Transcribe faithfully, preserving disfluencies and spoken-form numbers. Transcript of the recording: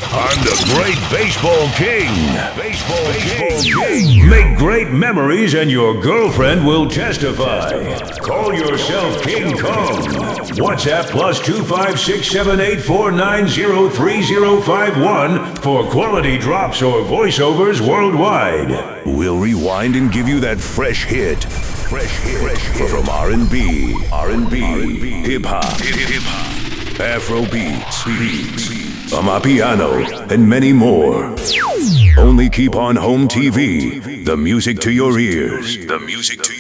I'm the Great Baseball King. Baseball, Baseball King. King. Make great memories and your girlfriend will testify. Call yourself King Kong. WhatsApp plus two five six seven eight four nine zero three zero five one for quality drops or voiceovers worldwide. We'll rewind and give you that fresh hit. Fresh hit. Fresh hit. From R and B, R and B, hip-hop, hip-hop, Afro beats, beats, Amapiano, and many more. Only keep on Home T V. The music to your ears. The music to your